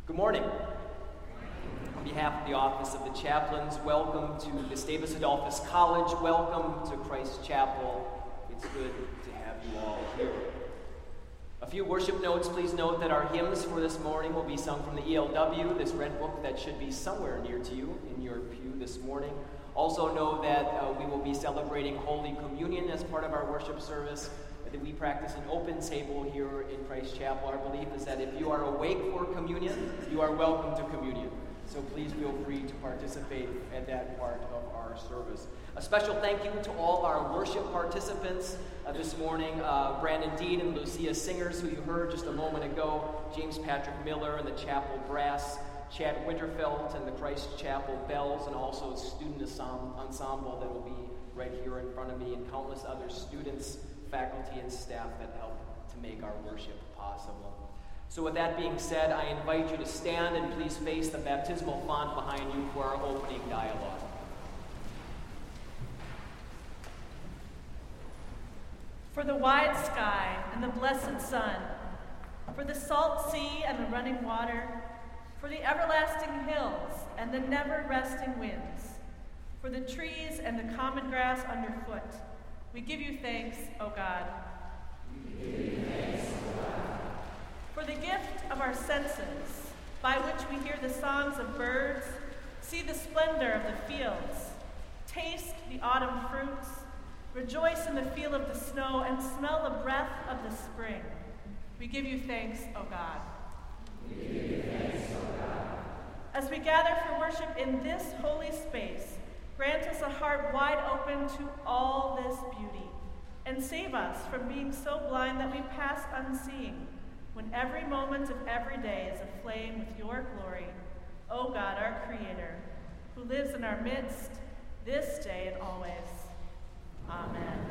Good morning. On behalf of the Office of the Chaplains, welcome to Gustavus Adolphus College. Welcome to Christ Chapel. It's good to have you all here. A few worship notes. Please note that our hymns for this morning will be sung from the ELW, this red book that should be somewhere near to you in your pew this morning. Also know that we will be celebrating Holy Communion as part of our worship service. That we practice an open table here in Christ Chapel. Our belief is that if you are awake for communion, you are welcome to communion. So please feel free to participate at that part of our service. A special thank you to all our worship participants this morning. Brandon Dean and Lucia Singers, who you heard just a moment ago. James Patrick Miller and the Chapel Brass. Chad Winterfeld and the Christ Chapel Bells, and also a student ensemble that will be right here in front of me, and countless other students, faculty, and staff that help to make our worship possible. So with that being said, I invite you to stand and please face the baptismal font behind you for our opening dialogue. For the wide sky and the blessed sun, for the salt sea and the running water, for the everlasting hills and the never-resting winds, for the trees and the common grass underfoot, we give you thanks, O God. We give you thanks, O God. For the gift of our senses, by which we hear the songs of birds, see the splendor of the fields, taste the autumn fruits, rejoice in the feel of the snow, and smell the breath of the spring. We give you thanks, O God. We give you thanks, O God. As we gather for worship in this holy space, grant us a heart wide open to all this beauty, and save us from being so blind that we pass unseeing, when every moment of every day is aflame with your glory, O God, our Creator, who lives in our midst, this day and always. Amen.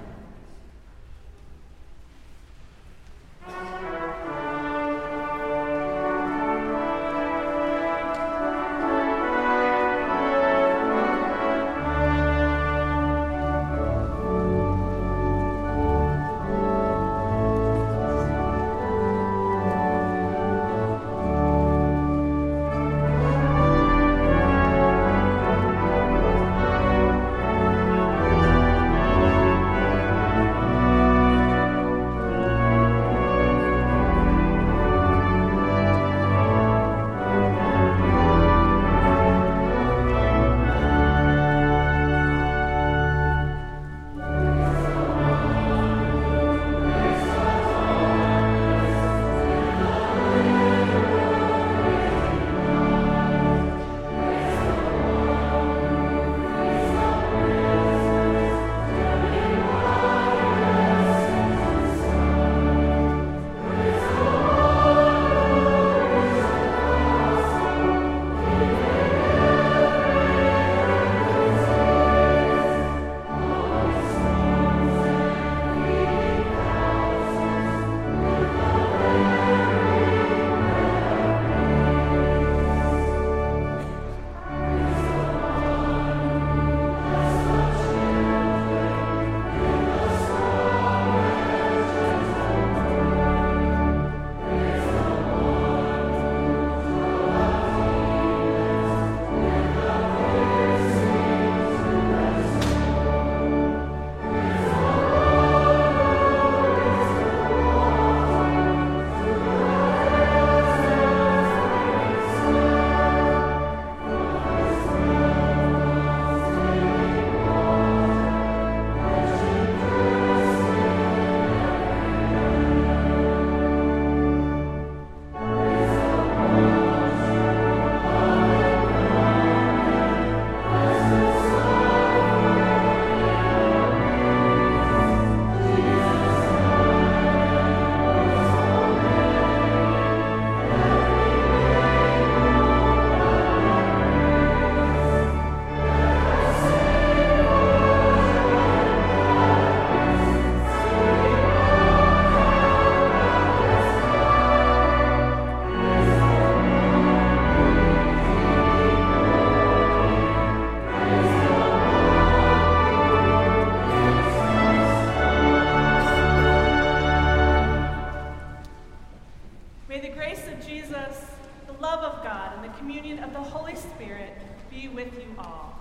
love of God and the communion of the Holy Spirit be with you all.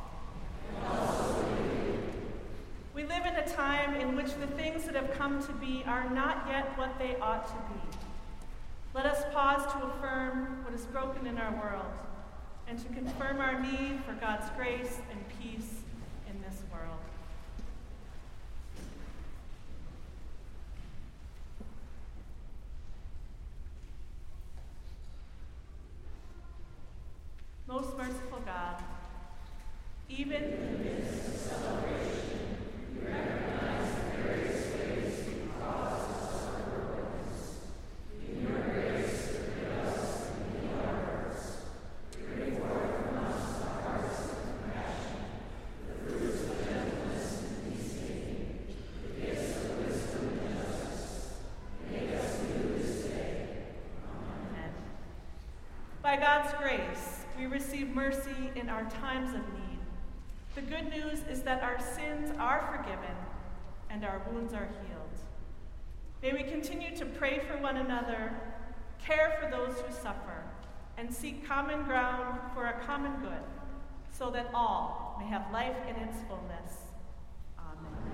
We live in a time in which the things that have come to be are not yet what they ought to be. Let us pause to affirm what is broken in our world and to confirm our need for God's grace and peace in this world. Most merciful God, even in the midst of celebration, we recognize the various ways you cause us to suffer brokenness. In your grace, forgive us and heal our hurts. Bring forth from us the harvest of compassion, the fruits of gentleness and peacemaking, the gifts of wisdom and justice. Make us new this day. Amen. By God's grace, we receive mercy in our times of need. The good news is that our sins are forgiven and our wounds are healed. May we continue to pray for one another, care for those who suffer, and seek common ground for a common good, so that all may have life in its fullness. Amen.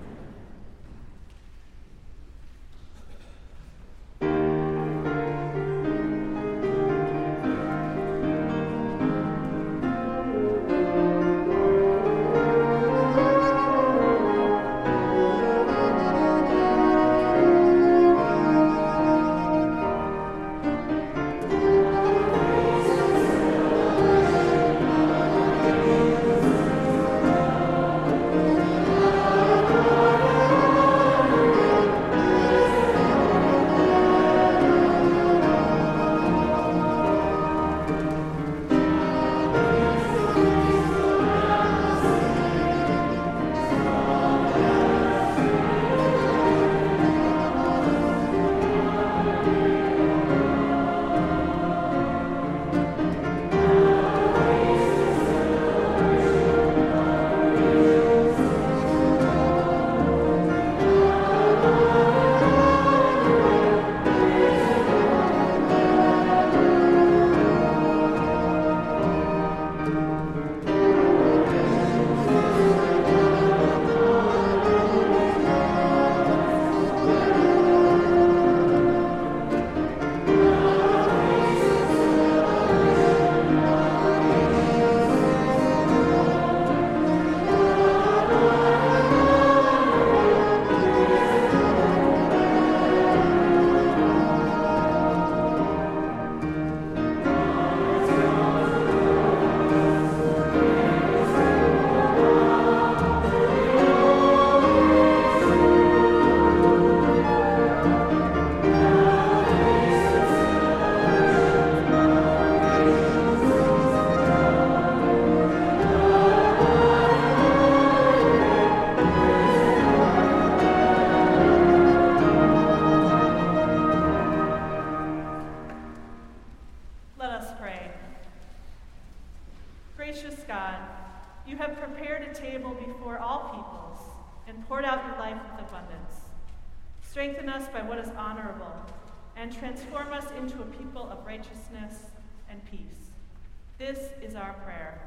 Strengthen us by what is honorable, and transform us into a people of righteousness and peace. This is our prayer.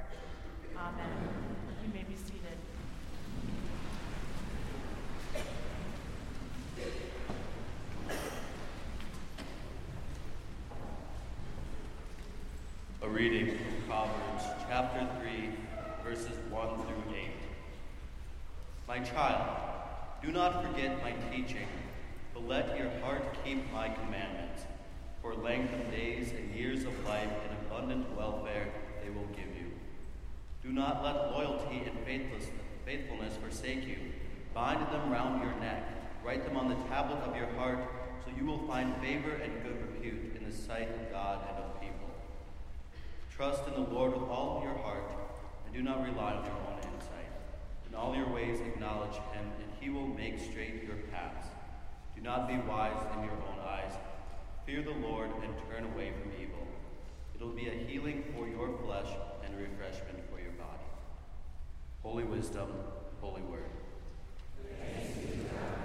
Amen. You may be seated. A reading from Proverbs chapter 3, verses 1 through 8. My child, do not forget my teaching, but let your heart keep my commandments. For length of days and years of life and abundant welfare they will give you. Do not let loyalty and faithfulness forsake you. Bind them round your neck. Write them on the tablet of your heart, so you will find favor and good repute in the sight of God and of people. Trust in the Lord with all of your heart, and do not rely on your own insight. In all your ways acknowledge him, and he will make straight your paths. Do not be wise in your own eyes. Fear the Lord and turn away from evil. It will be a healing for your flesh and a refreshment for your body. Holy wisdom, holy word. Thanks be to God.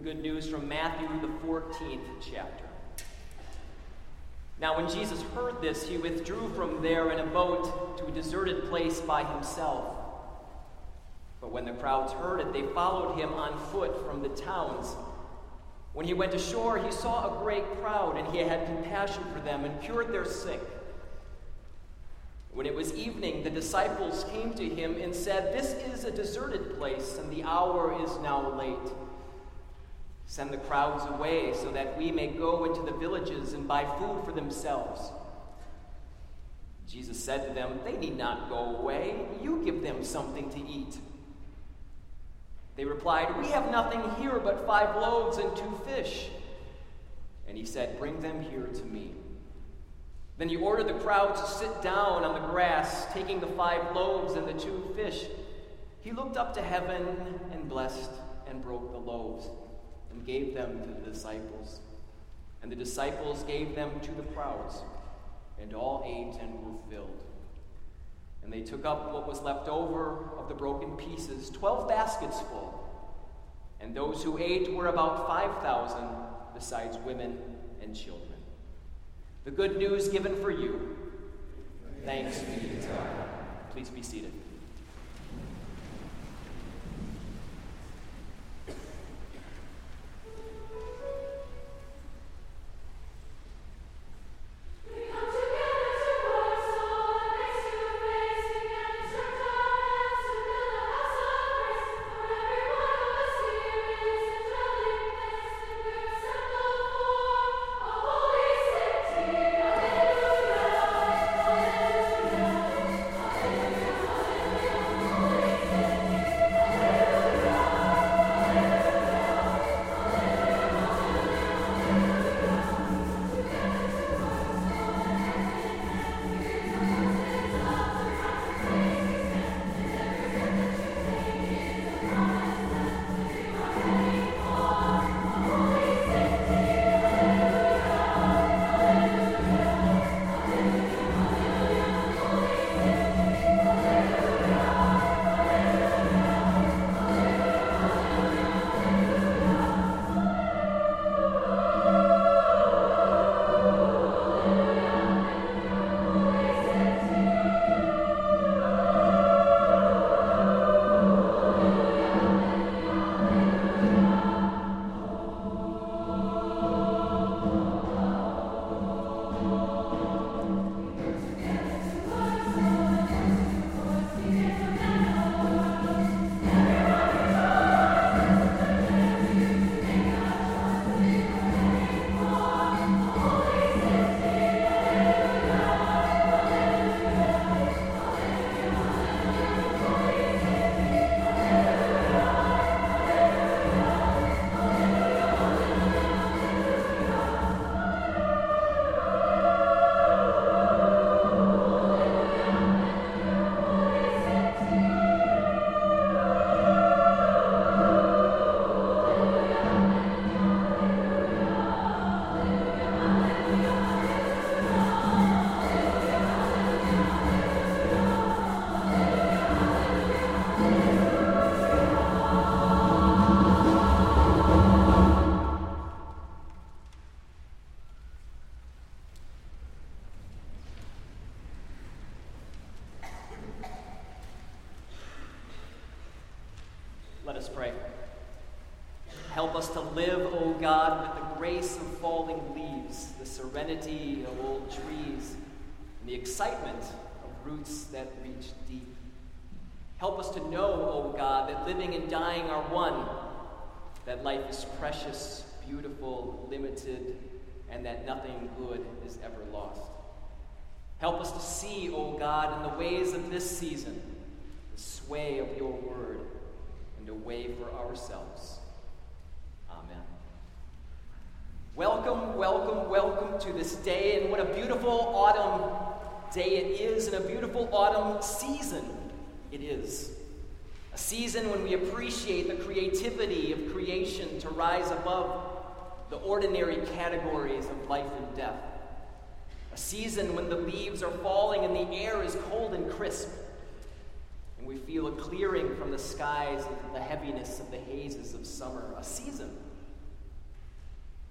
good news from Matthew, the 14th chapter. Now, when Jesus heard this, he withdrew from there in a boat to a deserted place by himself. But when the crowds heard it, they followed him on foot from the towns. When he went ashore, he saw a great crowd, and he had compassion for them and cured their sick. When it was evening, the disciples came to him and said, "This is a deserted place, and the hour is now late. Send the crowds away so that we may go into the villages and buy food for themselves." Jesus said to them, "They need not go away. You give them something to eat." They replied, "We have nothing here but 5 loaves and 2 fish. And he said, "Bring them here to me." Then he ordered the crowd to sit down on the grass. Taking the 5 loaves and the 2 fish, he looked up to heaven and blessed and broke the loaves and gave them to the disciples. And the disciples gave them to the crowds, and all ate and were filled. And they took up what was left over of the broken pieces, 12 baskets full. And those who ate were about 5,000, besides women and children. The good news given for you. Thanks be to God. Please be seated. Let us pray. Help us to live, O God, with the grace of falling leaves, the serenity of old trees, and the excitement of roots that reach deep. Help us to know, O God, that living and dying are one, that life is precious, beautiful, limited, and that nothing good is ever lost. Help us to see, O God, in the ways of this season, the sway of your word, and a way for ourselves. Amen. Welcome, welcome, welcome to this day, and what a beautiful autumn day it is, and a beautiful autumn season it is. A season when we appreciate the creativity of creation to rise above the ordinary categories of life and death. A season when the leaves are falling and the air is cold and crisp, and we feel a clearing from the skies of the heaviness of the hazes of summer. A season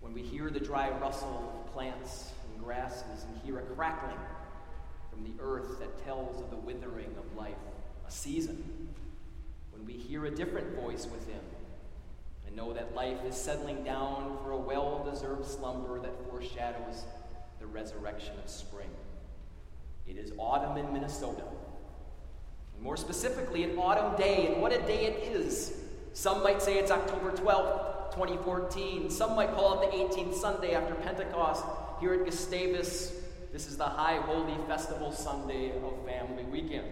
when we hear the dry rustle of plants and grasses and hear a crackling from the earth that tells of the withering of life, a season, when we hear a different voice within and know that life is settling down for a well-deserved slumber that foreshadows the resurrection of spring. It is autumn in Minnesota. And more specifically, an autumn day, and what a day it is. Some might say it's October 12th, 2014. Some might call it the 18th Sunday after Pentecost. Here at Gustavus, this is the High Holy Festival Sunday of Family Weekend.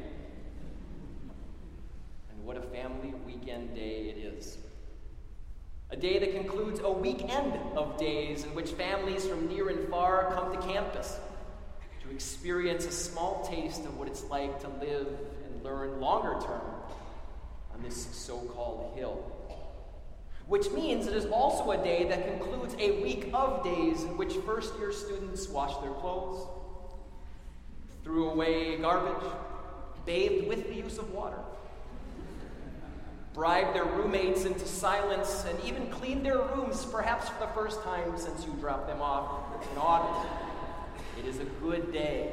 And what a family weekend day it is. A day that concludes a weekend of days in which families from near and far come to campus to experience a small taste of what it's like to live and learn longer term on this so-called hill. Which means it is also a day that concludes a week of days in which first-year students wash their clothes, threw away garbage, bathed with the use of water, bribed their roommates into silence, and even cleaned their rooms, perhaps for the first time since you dropped them off in August. It is a good day.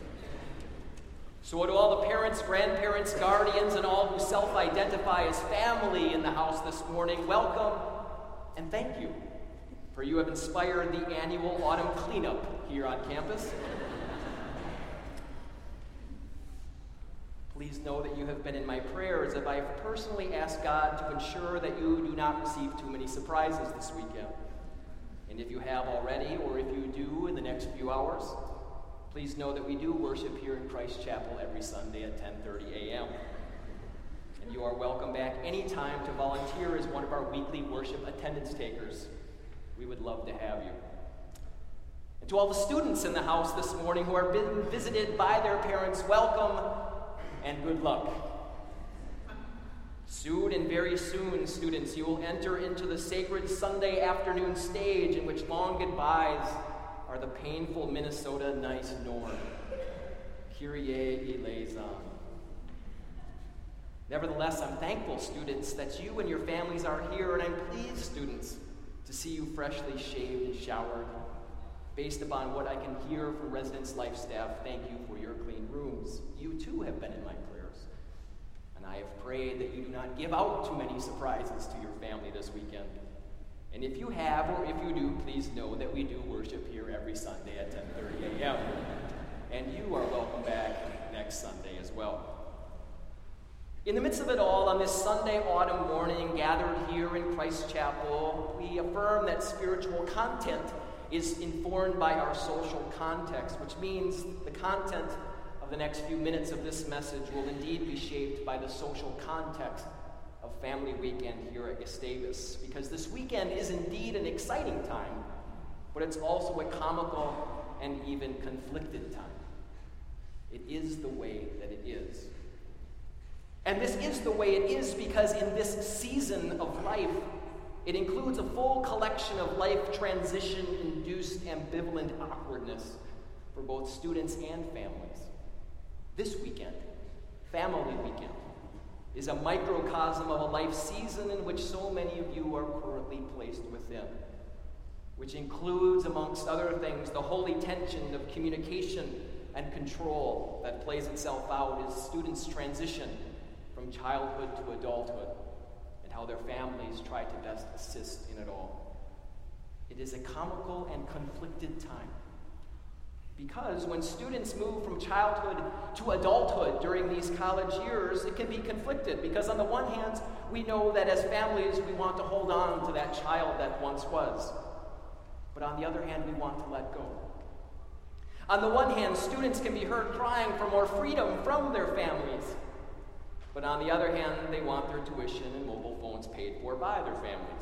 So to all the parents, grandparents, guardians, and all who self-identify as family in the house this morning, welcome and thank you, for you have inspired the annual autumn cleanup here on campus. Please know that you have been in my prayers as I have personally asked God to ensure that you do not receive too many surprises this weekend. And if you have already, or if you do in the next few hours, please know that we do worship here in Christ Chapel every Sunday at 10:30 a.m. And you are welcome back anytime to volunteer as one of our weekly worship attendance takers. We would love to have you. And to all the students in the house this morning who are being visited by their parents, welcome and good luck. Soon and very soon, students, you will enter into the sacred Sunday afternoon stage in which long goodbyes are the painful Minnesota nice norm. Kyrie eleison. Nevertheless, I'm thankful, students, that you and your families are here, and I'm pleased, students, to see you freshly shaved and showered. Based upon what I can hear from residence life staff, thank you for your clean rooms. You too have been in my prayers. And I have prayed that you do not give out too many surprises to your family this weekend. And if you have, or if you do, please know that we do worship here every Sunday at 10:30 a.m. And you are welcome back next Sunday as well. In the midst of it all, on this Sunday autumn morning, gathered here in Christ Chapel, we affirm that spiritual content is informed by our social context, which means the content of the next few minutes of this message will indeed be shaped by the social context of Family Weekend here at Gustavus, because this weekend is indeed an exciting time, but it's also a comical and even conflicted time. It is the way that it is. And this is the way it is because in this season of life, it includes a full collection of life transition-induced ambivalent awkwardness for both students and families. This weekend, Family Weekend, is a microcosm of a life season in which so many of you are currently placed within, which includes, amongst other things, the holy tension of communication and control that plays itself out as students transition from childhood to adulthood, and how their families try to best assist in it all. It is a comical and conflicted time, because when students move from childhood to adulthood during these college years, it can be conflicted, because on the one hand, we know that as families, we want to hold on to that child that once was. But on the other hand, we want to let go. On the one hand, students can be heard crying for more freedom from their families. But on the other hand, they want their tuition and mobile phones paid for by their families.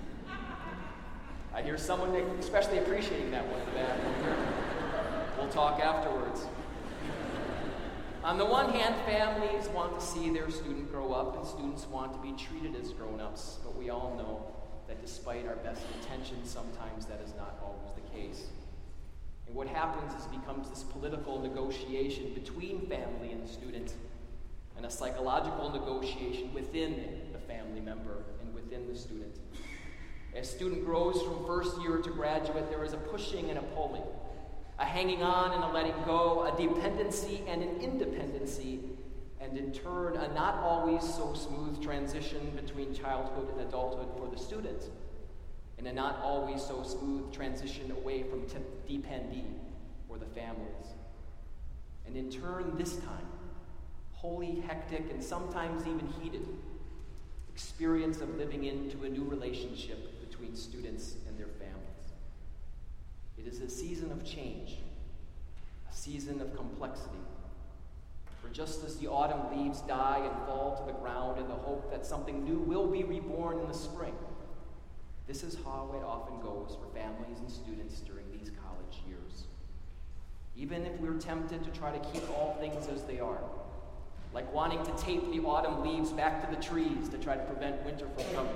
I hear someone especially appreciating that one in the back. We'll talk afterwards. On the one hand, families want to see their student grow up, and students want to be treated as grown-ups. But we all know that despite our best intentions, sometimes that is not always the case. And what happens is it becomes this political negotiation between family and student, and a psychological negotiation within the family member and within the student. As student grows from first year to graduate, there is a pushing and a pulling, a hanging on and a letting go, a dependency and an independency, and in turn, a not always so smooth transition between childhood and adulthood for the student, and a not always so smooth transition away from dependee for the families. And in turn, this time, wholly hectic and sometimes even heated experience of living into a new relationship between students and their families. It is a season of change, a season of complexity. For just as the autumn leaves die and fall to the ground in the hope that something new will be reborn in the spring, this is how it often goes for families and students during these college years. Even if we're tempted to try to keep all things as they are, like wanting to tape the autumn leaves back to the trees to try to prevent winter from coming.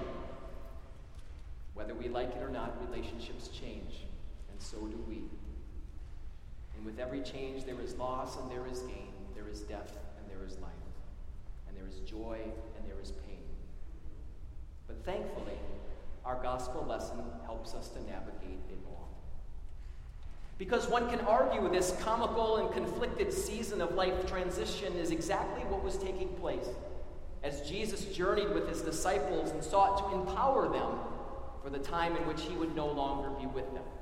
Whether we like it or not, relationships change, and so do we. And with every change, there is loss and there is gain, there is death and there is life, and there is joy and there is pain. But thankfully, our gospel lesson helps us to navigate it all. Because one can argue this comical and conflicted season of life transition is exactly what was taking place as Jesus journeyed with his disciples and sought to empower them for the time in which he would no longer be with them.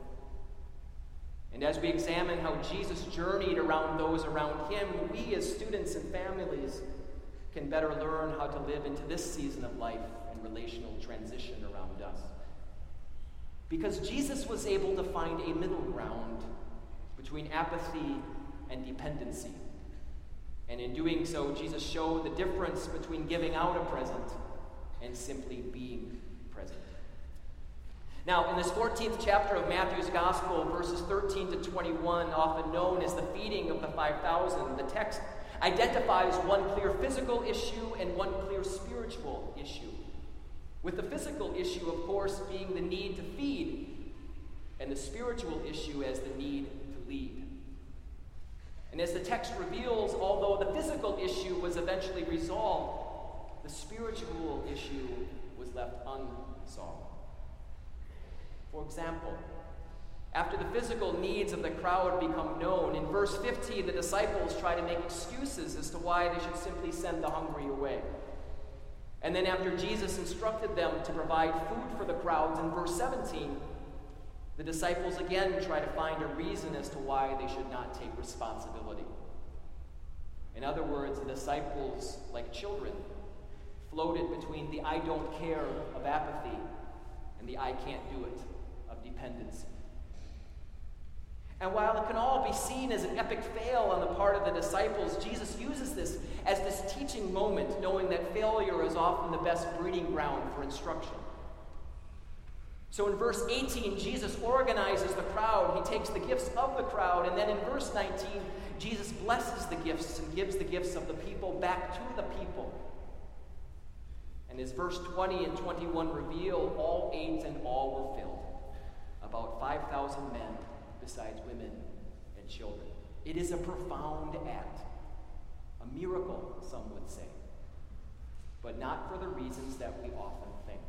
And as we examine how Jesus journeyed around those around him, we as students and families can better learn how to live into this season of life and relational transition around us. Because Jesus was able to find a middle ground between apathy and dependency. And in doing so, Jesus showed the difference between giving out a present and simply being present. Now, in this 14th chapter of Matthew's Gospel, verses 13 to 21, often known as the feeding of the 5,000, the text identifies one clear physical issue and one clear spiritual issue. With the physical issue, of course, being the need to feed, and the spiritual issue as the need to lead. And as the text reveals, although the physical issue was eventually resolved, the spiritual issue was left unsolved. For example, after the physical needs of the crowd become known, in verse 15, the disciples try to make excuses as to why they should simply send the hungry away. And then after Jesus instructed them to provide food for the crowds, in verse 17, the disciples again try to find a reason as to why they should not take responsibility. In other words, the disciples, like children, floated between the I don't care of apathy and the I can't do it of dependency. And while it can all be seen as an epic fail on the part of the disciples, Jesus uses this as this teaching moment, knowing that failure is often the best breeding ground for instruction. So in verse 18, Jesus organizes the crowd. He takes the gifts of the crowd. And then in verse 19, Jesus blesses the gifts and gives the gifts of the people back to the people. And as verse 20 and 21 reveal, all ate and all were filled. About 5,000 men, besides women and children. It is a profound act, a miracle, some would say, but not for the reasons that we often think.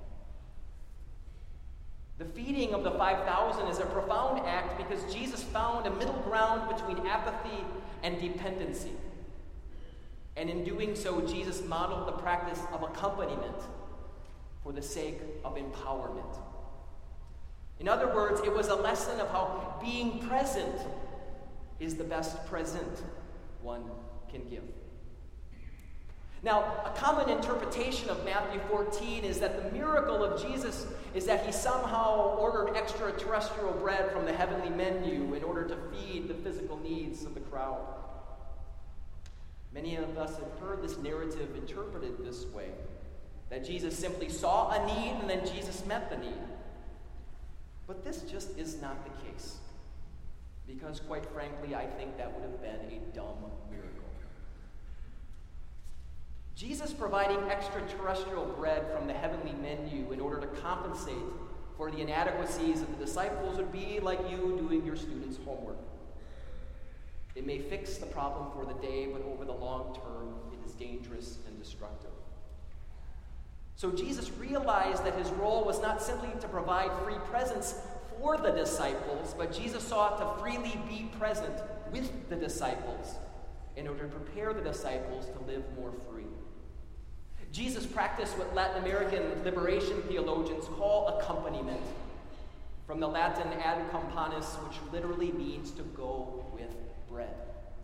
The feeding of the 5,000 is a profound act because Jesus found a middle ground between apathy and dependency. And in doing so, Jesus modeled the practice of accompaniment for the sake of empowerment. In other words, it was a lesson of how being present is the best present one can give. Now, a common interpretation of Matthew 14 is that the miracle of Jesus is that he somehow ordered extraterrestrial bread from the heavenly menu in order to feed the physical needs of the crowd. Many of us have heard this narrative interpreted this way, that Jesus simply saw a need and then Jesus met the need. But this just is not the case, because quite frankly, I think that would have been a dumb miracle. Jesus providing extraterrestrial bread from the heavenly menu in order to compensate for the inadequacies of the disciples would be like you doing your students' homework. It may fix the problem for the day, but over the long term, it is dangerous and destructive. So Jesus realized that his role was not simply to provide free presents for the disciples, but Jesus sought to freely be present with the disciples in order to prepare the disciples to live more free. Jesus practiced what Latin American liberation theologians call accompaniment, from the Latin ad companus, which literally means to go with bread.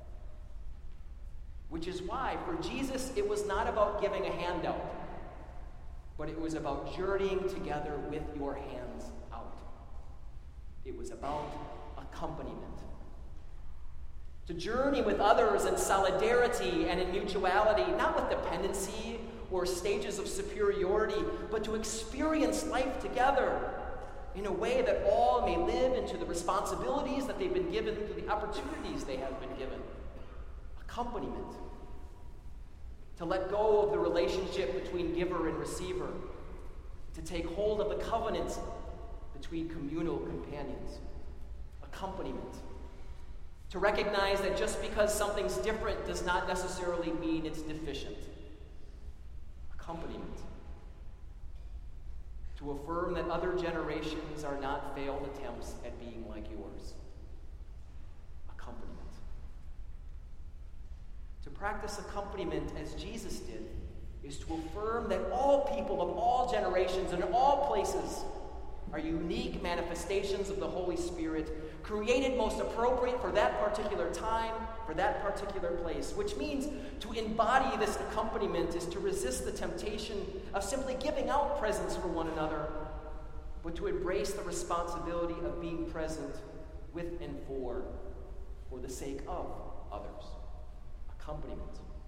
Which is why, for Jesus, it was not about giving a handout, but it was about journeying together with your hands out. It was about accompaniment. To journey with others in solidarity and in mutuality, not with dependency or stages of superiority, but to experience life together in a way that all may live into the responsibilities that they've been given through the opportunities they have been given. Accompaniment. To let go of the relationship between giver and receiver. To take hold of the covenant between communal companions. Accompaniment. To recognize that just because something's different does not necessarily mean it's deficient. Accompaniment. To affirm that other generations are not failed attempts at being like yours. Accompaniment. To practice accompaniment as Jesus did is to affirm that all people of all generations and all places are unique manifestations of the Holy Spirit, created most appropriate for that particular time, for that particular place, which means to embody this accompaniment is to resist the temptation of simply giving out presents for one another, but to embrace the responsibility of being present with and for the sake of others. Accompaniment.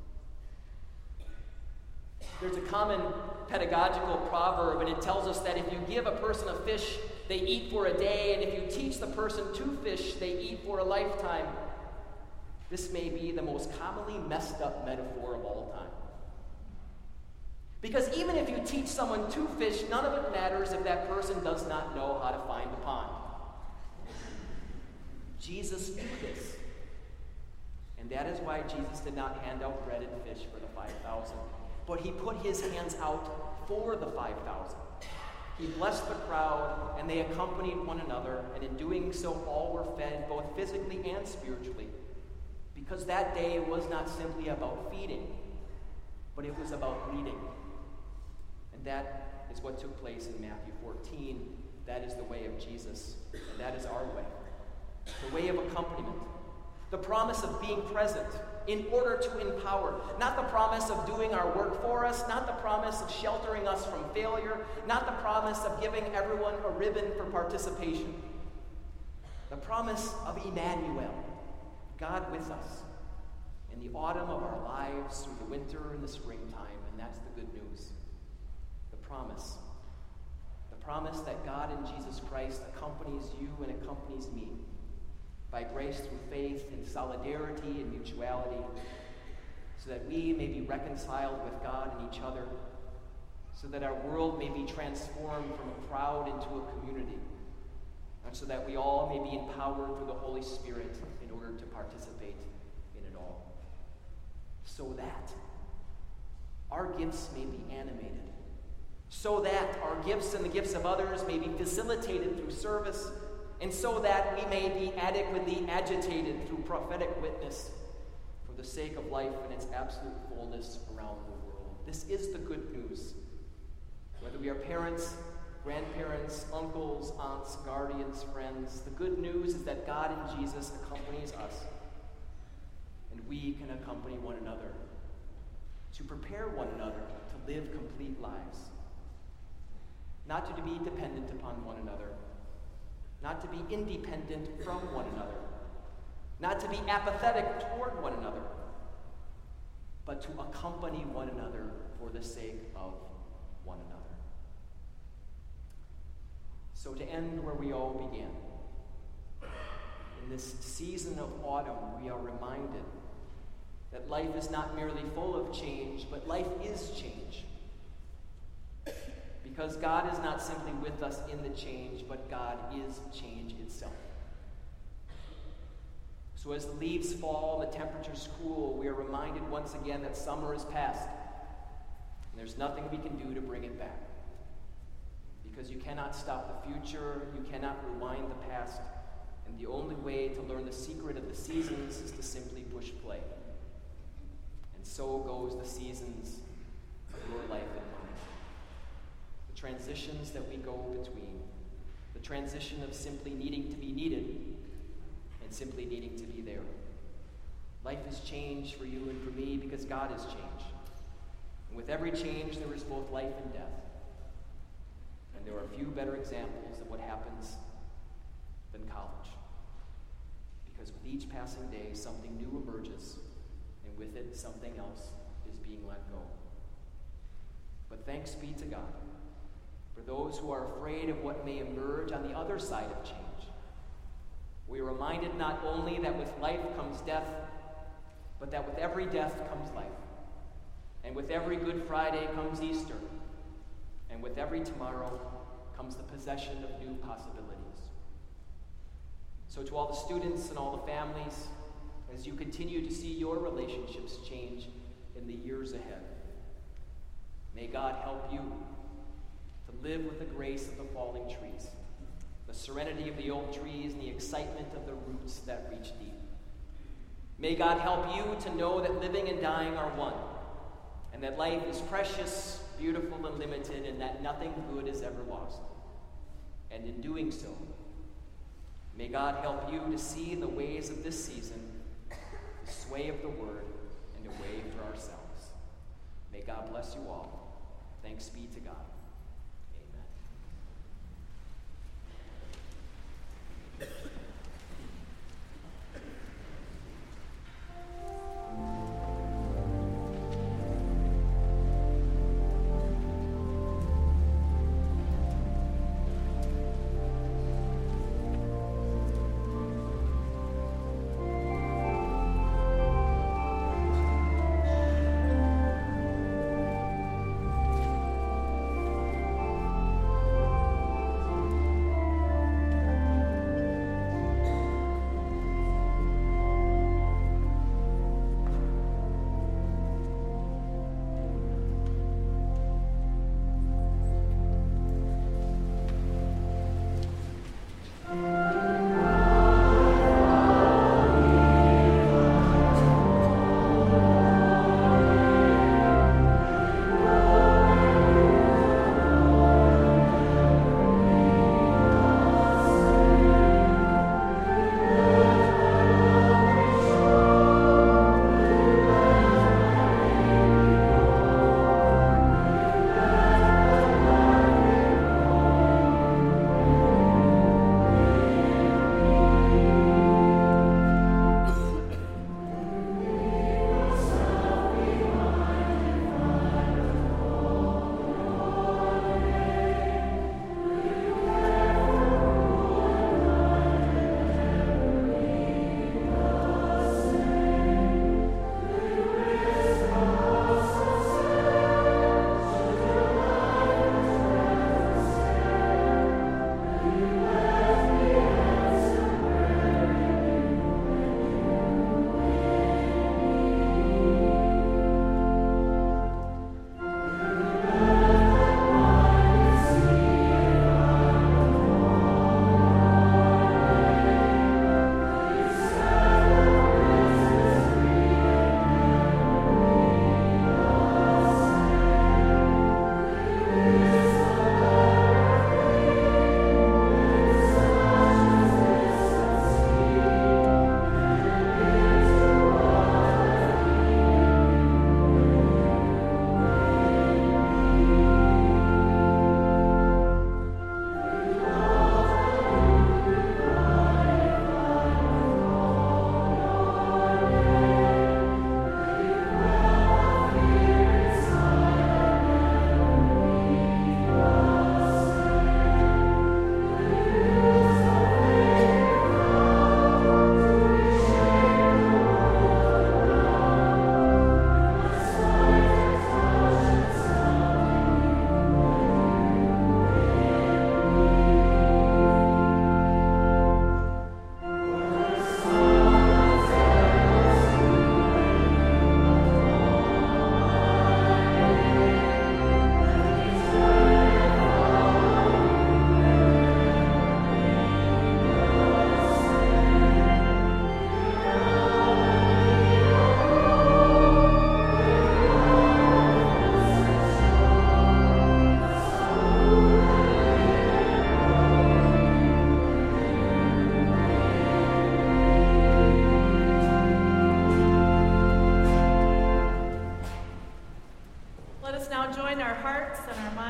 There's a common pedagogical proverb, and it tells us that if you give a person a fish, they eat for a day, and if you teach the person to fish, they eat for a lifetime. This may be the most commonly messed up metaphor of all time. Because even if you teach someone to fish, none of it matters if that person does not know how to find the pond. Jesus knew this. And that is why Jesus did not hand out bread and fish for the 5,000. But he put his hands out for the 5,000. He blessed the crowd, and they accompanied one another, and in doing so, all were fed, both physically and spiritually. Because that day was not simply about feeding, but it was about leading. And that is what took place in Matthew 14. That is the way of Jesus, and that is our way. The way of accompaniment. The promise of being present in order to empower. Not the promise of doing our work for us, not the promise of sheltering us from failure, not the promise of giving everyone a ribbon for participation. The promise of Emmanuel, God with us, in the autumn of our lives, through the winter and the springtime, and that's the good news. The promise that God in Jesus Christ accompanies you and accompanies me, by grace through faith and solidarity and mutuality, so that we may be reconciled with God and each other, so that our world may be transformed from a crowd into a community, and so that we all may be empowered through the Holy Spirit in order to participate in it all. So that our gifts may be animated, so that our gifts and the gifts of others may be facilitated through service, and so that we may be adequately agitated through prophetic witness for the sake of life in its absolute fullness around the world. This is the good news. Whether we are parents, grandparents, uncles, aunts, guardians, friends, the good news is that God in Jesus accompanies us, and we can accompany one another to prepare one another to live complete lives, not to be dependent upon one another, not to be independent from one another, not to be apathetic toward one another, but to accompany one another for the sake of one another. So to end where we all began, in this season of autumn, we are reminded that life is not merely full of change, but life is change. Because God is not simply with us in the change, but God is change itself. So as the leaves fall and the temperatures cool, we are reminded once again that summer is past. there's nothing we can do to bring it back. Because you cannot stop the future, you cannot rewind the past, and the only way to learn the secret of the seasons is to simply push play. And so goes the seasons of your life and mine. The transitions that we go between. The transition of simply needing to be needed and simply needing to be there. Life has changed for you and for me because God has changed. And with every change, there is both life and death. And there are few better examples of what happens than college. Because with each passing day, something new emerges, and with it, something else is being let go. But thanks be to God for those who are afraid of what may emerge on the other side of change. We are reminded not only that with life comes death, but that with every death comes life. And with every Good Friday comes Easter. And with every tomorrow comes the possession of new possibilities. So to all the students and all the families, as you continue to see your relationships change in the years ahead, may God help you to live with the grace of the falling trees, the serenity of the old trees, and the excitement of the roots that reach deep. May God help you to know that living and dying are one, and that life is precious, beautiful, and limited, and that nothing good is ever lost. And in doing so, may God help you to see in the ways of this season the sway of the word and a way for ourselves. May God bless you all. Thanks be to God.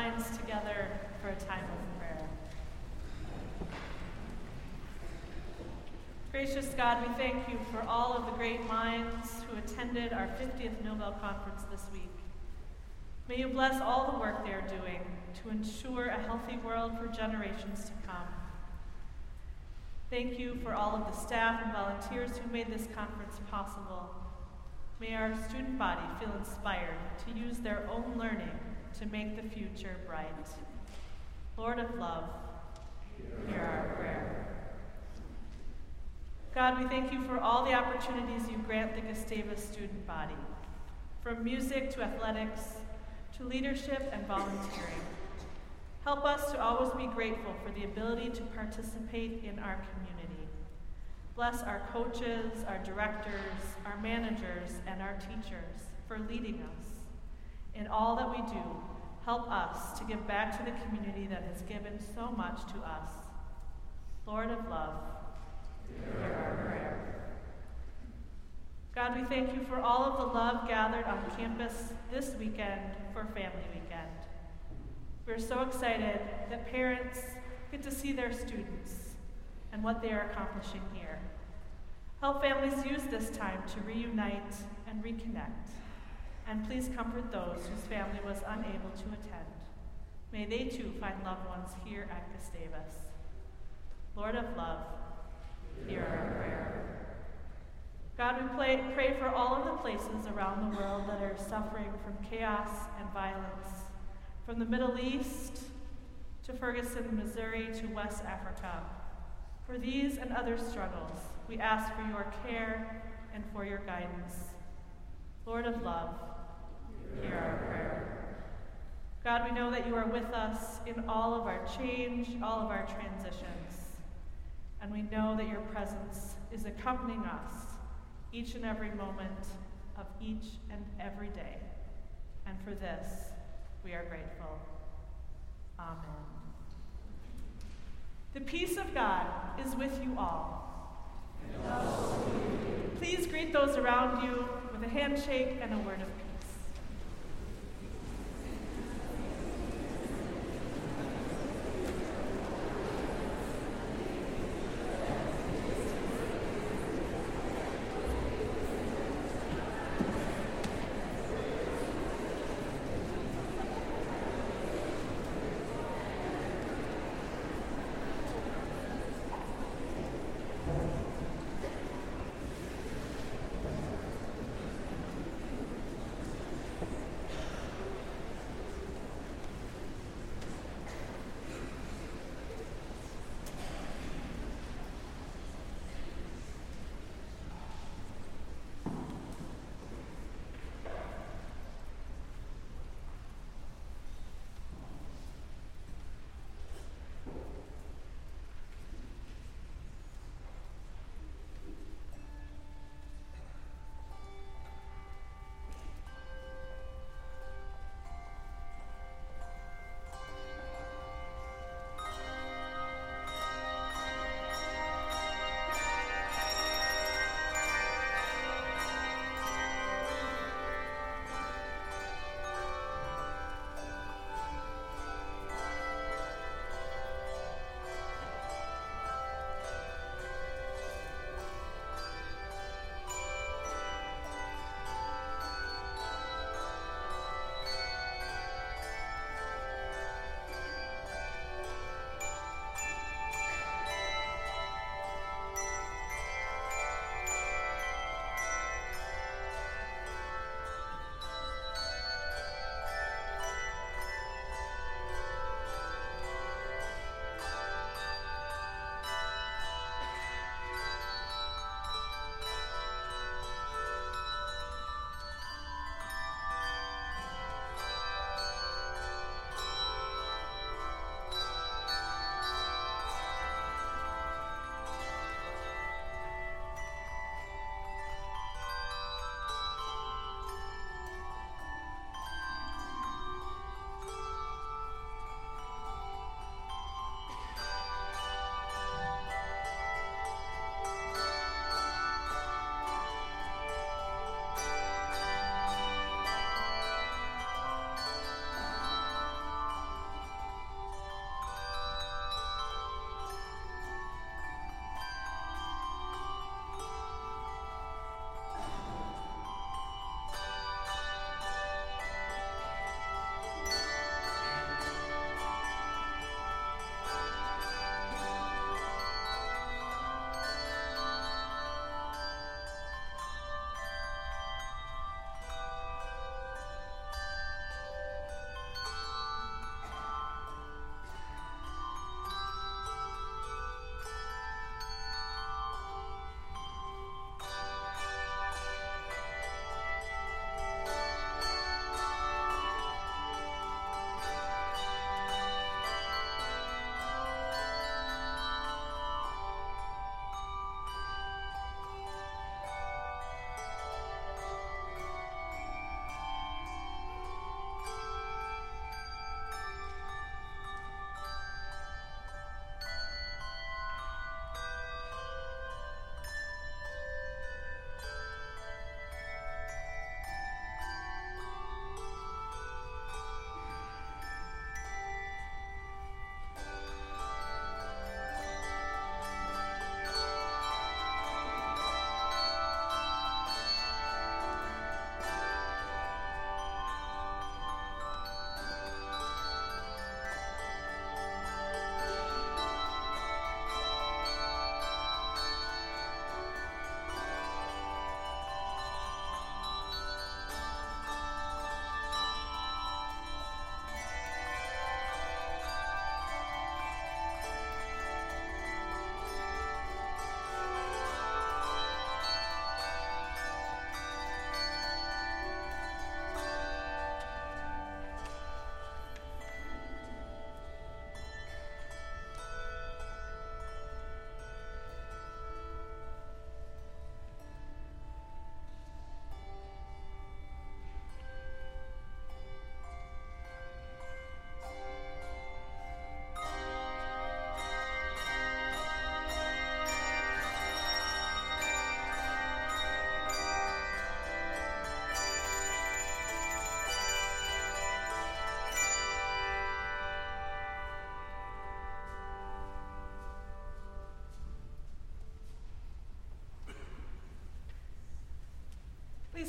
minds together for a time of prayer. Gracious God, we thank you for all of the great minds who attended our 50th Nobel Conference this week. May you bless all the work they are doing to ensure a healthy world for generations to come. Thank you for all of the staff and volunteers who made this conference possible. May our student body feel inspired to use their own learning to make the future bright. Lord of love, hear our prayer. God, we thank you for all the opportunities you grant the Gustavus student body, from music to athletics, to leadership and volunteering. Help us to always be grateful for the ability to participate in our community. Bless our coaches, our directors, our managers, and our teachers for leading us. In all that we do, help us to give back to the community that has given so much to us. Lord of love, hear our prayer. God, we thank you for all of the love gathered on campus this weekend for Family Weekend. We're so excited that parents get to see their students and what they are accomplishing here. Help families use this time to reunite and reconnect. And please comfort those whose family was unable to attend. May they too find loved ones here at Gustavus. Lord of love, hear our prayer. God, we pray for all of the places around the world that are suffering from chaos and violence, from the Middle East to Ferguson, Missouri to West Africa. For these and other struggles, we ask for your care and for your guidance. Lord of love, hear our prayer. God, we know that you are with us in all of our change, all of our transitions. And we know that your presence is accompanying us each and every moment of each and every day. And for this, we are grateful. Amen. The peace of God is with you all. And also with you. Please greet those around you with a handshake and a word of peace.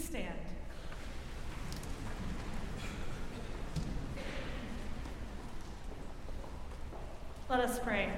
Please stand. Let us pray.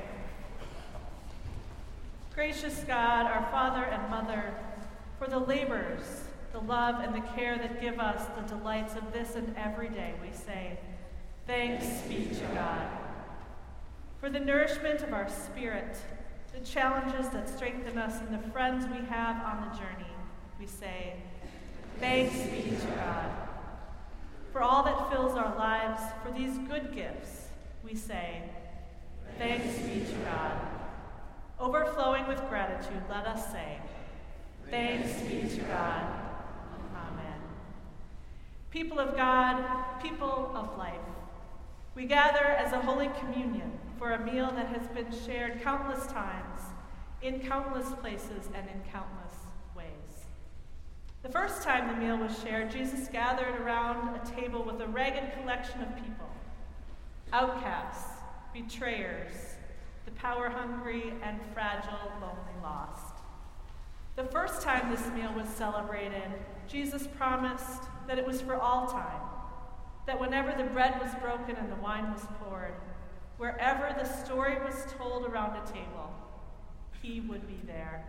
Gracious God, our Father and Mother, for the labors, the love, and the care that give us the delights of this and every day, we say, thanks be to God. For the nourishment of our spirit, the challenges that strengthen us, and the friends we have on the journey, we say, thanks be to God. For all that fills our lives, for these good gifts, we say, thanks be to God. Overflowing with gratitude, let us say, thanks be to God. Amen. People of God, people of life, we gather as a Holy Communion for a meal that has been shared countless times, in countless places, and in countless ways. The first time the meal was shared, Jesus gathered around a table with a ragged collection of people, outcasts, betrayers, the power-hungry and fragile, lonely, lost. The first time this meal was celebrated, Jesus promised that it was for all time, that whenever the bread was broken and the wine was poured, wherever the story was told around a table, he would be there.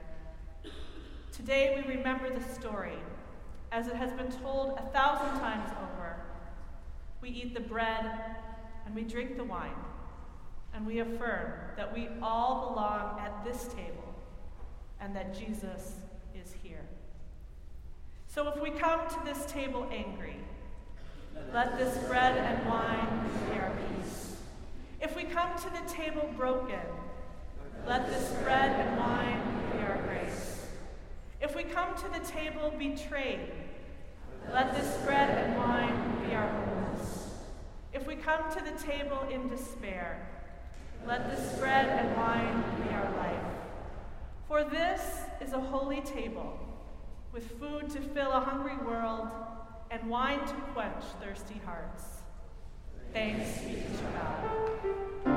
Today we remember the story as it has been told 1,000 times over. We eat the bread and we drink the wine, and we affirm that we all belong at this table and that Jesus is here. So if we come to this table angry, let this bread and wine be our peace. If we come to the table broken, let this bread and wine be our grace. If we come to the table betrayed, let this bread and wine be our wholeness. If we come to the table in despair, let this bread and wine be our life. For this is a holy table, with food to fill a hungry world and wine to quench thirsty hearts. Thanks be to God.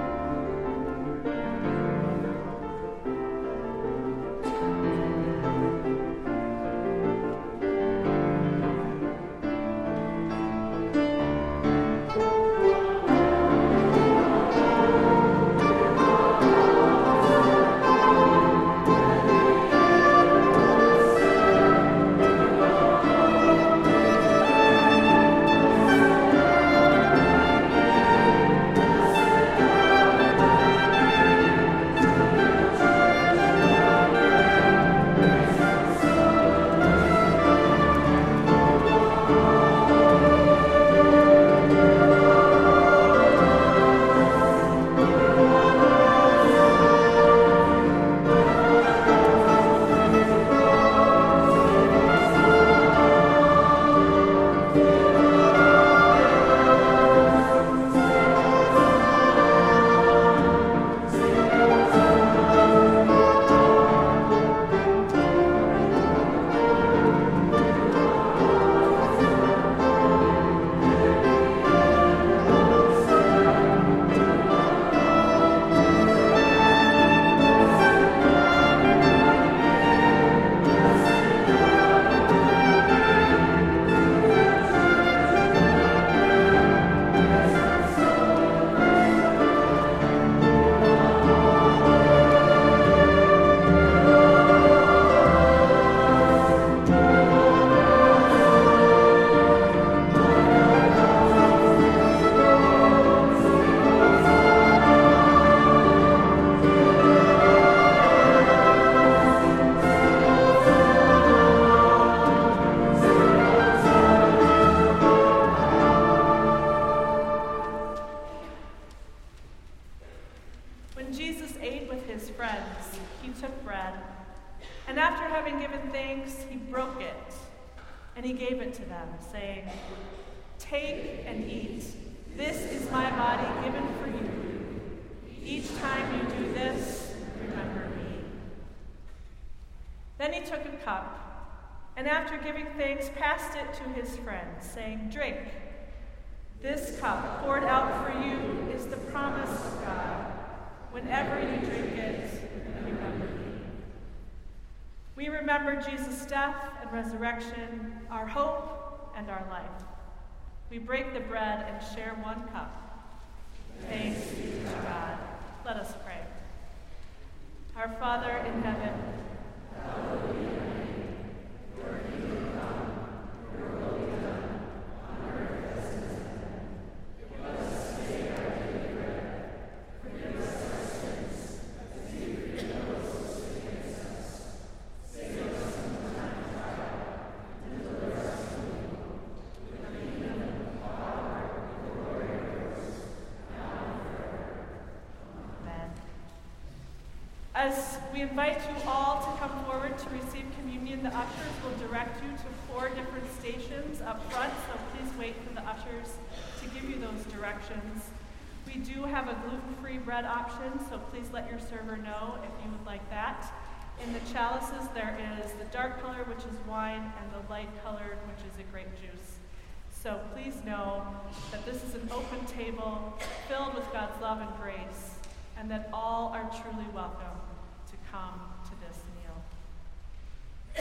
When Jesus ate with his friends, he took bread, and after having given thanks, he broke it, and he gave it to them, saying, "Take and eat. This is my body given for you. Each time you do this, remember me." Then he took a cup, and after giving thanks, passed it to his friends, saying, "Drink. This cup poured out for you is the promise of God. Whenever you drink it, remember me." We remember remember Jesus' death and resurrection, our hope and our life. We break the bread and share one cup. Thanks be to God. Let us pray. Our Father in heaven, hallowed be your name. Your kingdom come, your will be done, on earth as it is in heaven. Give us today our daily bread. Forgive us our sins, as we forgive those who sin against us. Save us from the time of trial, and deliver us from evil. For the kingdom, the power, and the glory are yours, now and forever. amen. As we invite you all to come forward to receive communion, the ushers will direct you to 4 different stations up front, so please wait for the ushers to give you those directions. We do have a gluten-free bread option, so please let your server know if you would like that. In the chalices, there is the dark color, which is wine, and the light colored, which is a grape juice. So please know that this is an open table filled with God's love and grace, and that all are truly welcome to come to this meal.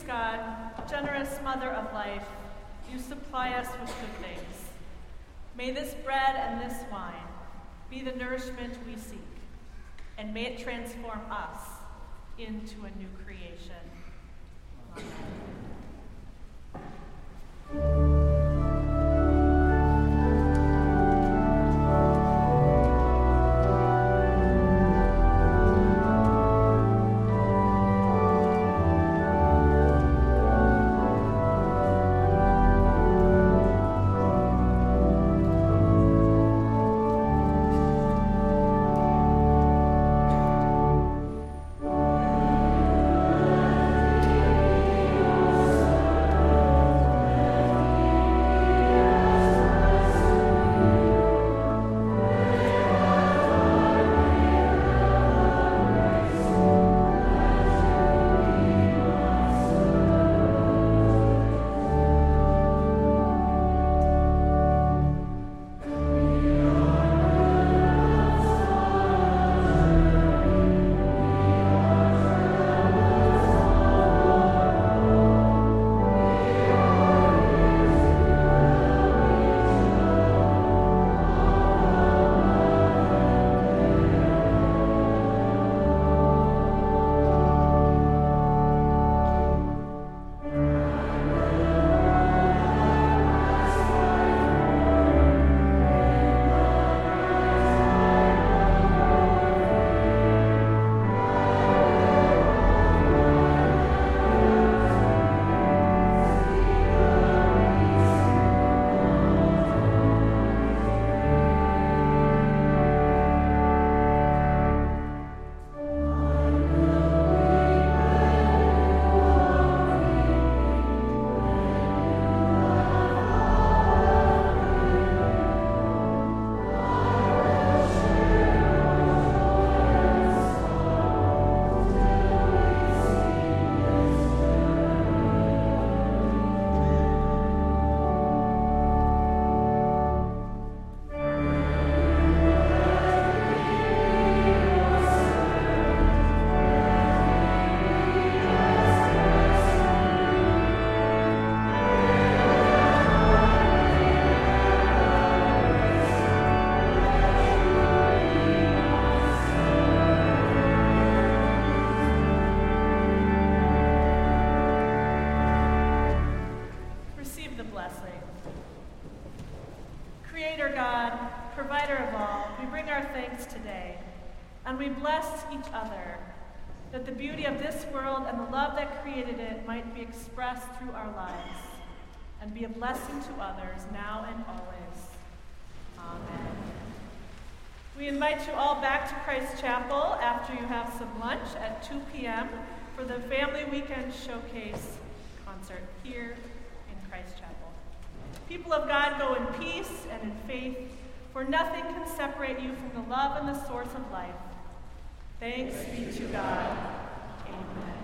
God, generous mother of life, you supply us with good things. May this bread and this wine be the nourishment we seek, and may it transform us into a new creation. Amen. Creator God, provider of all, we bring our thanks today, and we bless each other, that the beauty of this world and the love that created it might be expressed through our lives, and be a blessing to others now and always. Amen. We invite you all back to Christ Chapel after you have some lunch at 2 p.m. for the Family Weekend Showcase concert here in Christ Chapel. People of God, go in peace and in faith, for nothing can separate you from the love and the source of life. Thanks be to God. Amen.